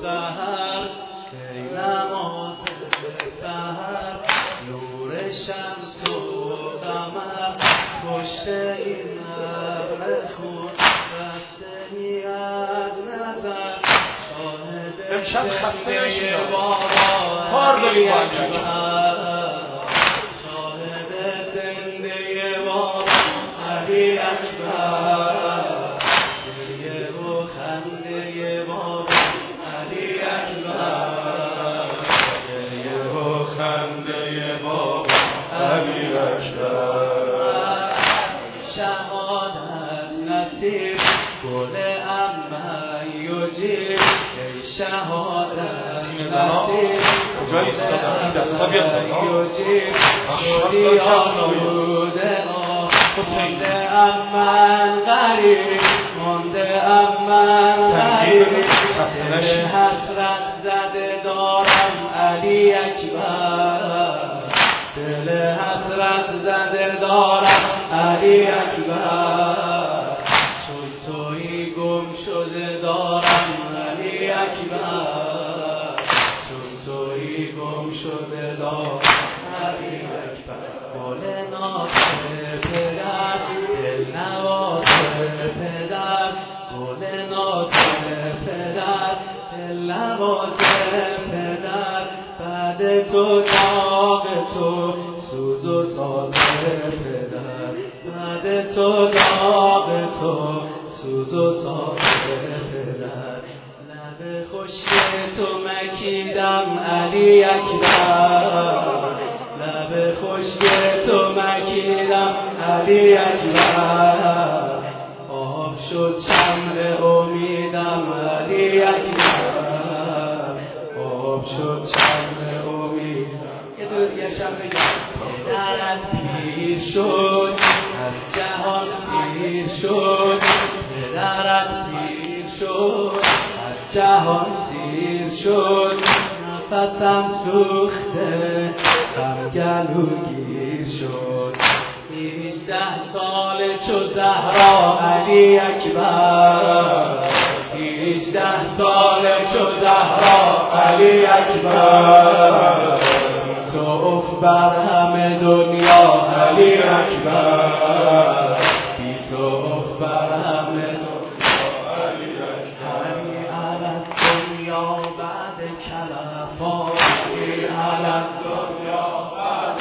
سحر ای نماز سحر نور شمس و قمر پشت این ابر خون رفتنی از نظر شاهد امشب خسته نشید بابا کار داریم با شاهد زنده بابا علی اکبر گریه و خنده بابا علی اکبر گریه و خنده بابا علی اکبر شهادت نصیب گل امی و جیب ای شهادت نصیب کجا ایستادم این دستا بیاد شدی آشوده مونده امن غریب مونده امن غریب دل حسرت زده دارم علی اکبر دل حسرت زده دارم علی اکبر چون تویی گم شده دارم علی اکبر چون تویی گم شده دارم علی اکبر گل ناز پدر دل نواز پدر گل ناز پدر دل نواز پدر بعد تو داغ تو سوز و ساز پدر بعد تو داغ تو سوز و ساز پدر لب خشک تو مکیدم علی اکبر لب خشک تو مکیدم علی اکبر آب شد شمع امیدم علی اکبر آب شد شمع امیدم یه شب بگم پدرت پیر شد از جهان سیر شد پدرت پیر شد از جهان سیر شد نفسم سوخته غم گلوگیر شد 18 سال چو زهرا علی اکبر 18 سال چو زهرا علی اکبر تو اف بر همه دنیا علی اکبر بی تو اف بر همه دنیا علی اکبر علی دنیا بعد کلفا علی دنیا بعد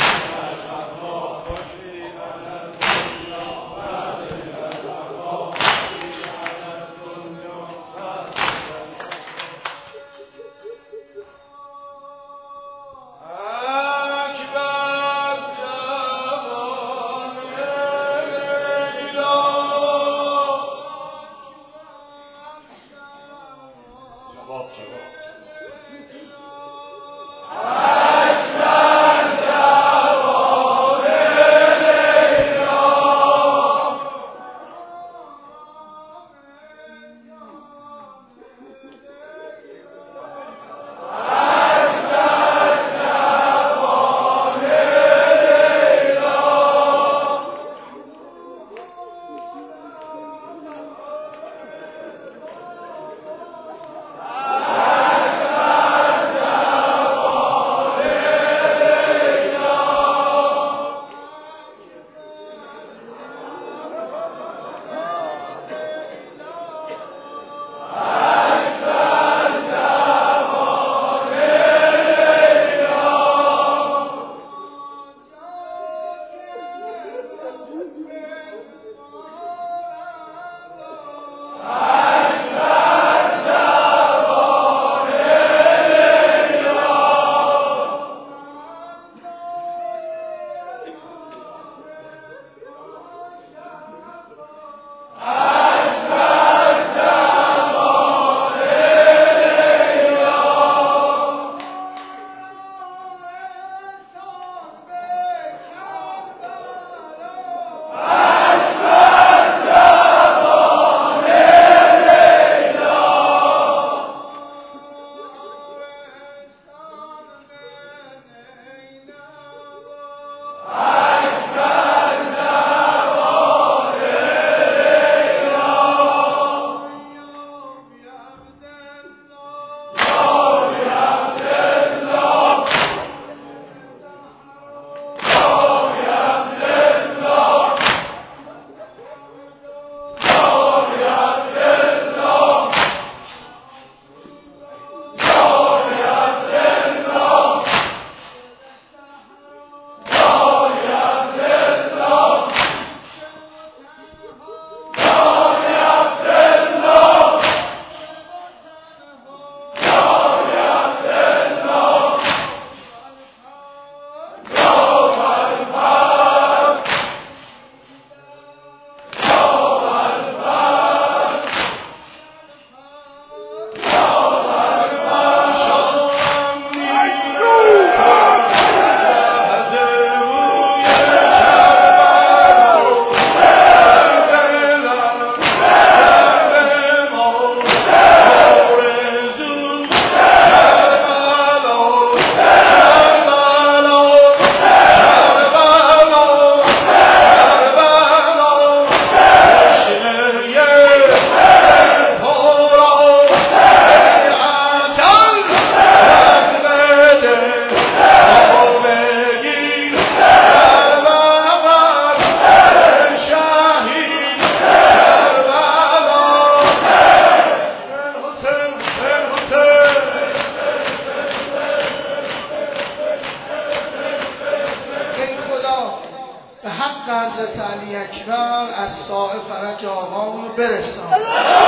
اکبر از ساعه فرج آقامون رو برسان. خدا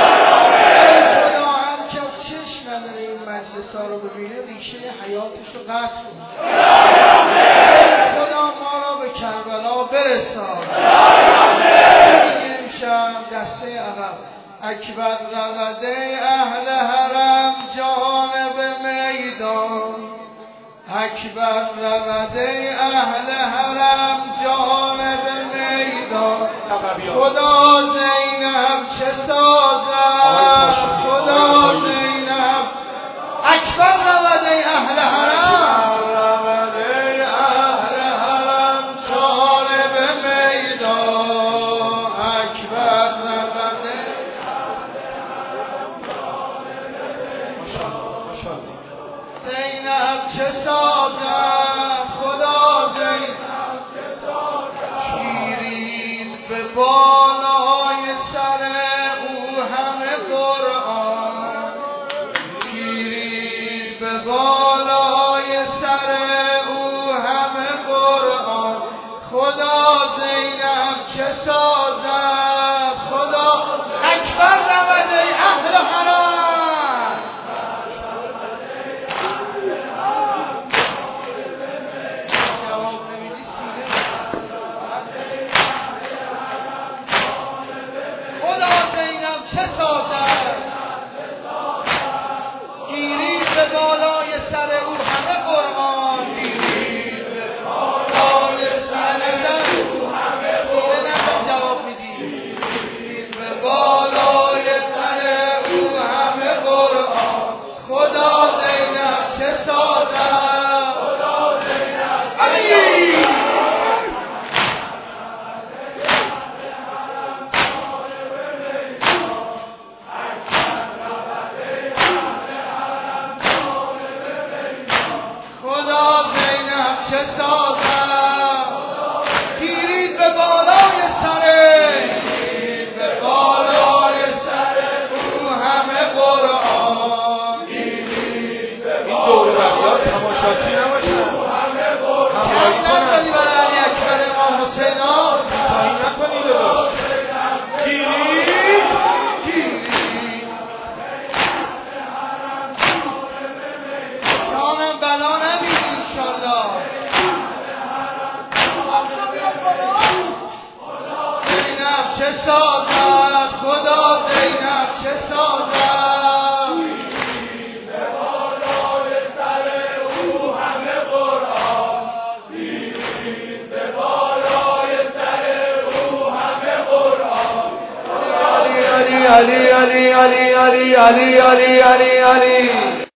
هر کس چشم نداره این مجلس ها رو ببینه ریشه حیاتش رو قطع کنه. خدا ما را به کربلا برسان. امشب دسته عقب اکبر رونده اهل حرم جانب میدان، اکبر رونده اهل حرم جانب میدان. خدا زینب چه سازد، خدا زینب اکبر رونده اهل حرم، رونده اهل حرم جانب میدان، اکبر رونده زینب چه سازد، خدا زینب چه سازد. شیرین به بالای سر او همه قرآن، شیرین به بالای سر او همه قرآن. خدا زینب چه سازد، خدا اکبر رونده اهل حرم. خدا زینب چه سازد، گیرید به بالای سر او همه قرآن، گیرید به بالای سر او همه قرآن. سینه جواب میدی، گیرید به بالای سر او همه قرآن. خدا زینب چه سازد، خدا زینب علی خدا زینب چه سازد، گیرید به بالای سر، گیرید به بالای سر او همه قرآن، گیرید به این دور بقیات تماشاچی نباشن، همراهی کنن. برای علی اکبر امام حسین تایی نکنی داداش. گیرید جانم بلا نبید انشالله. زینب چه سازد، خدا زینب چه سازد. به بالای سر او همه قرآن، به بالای سر او همه قرآن. علی علی علی علی علی علی علی علی علی علی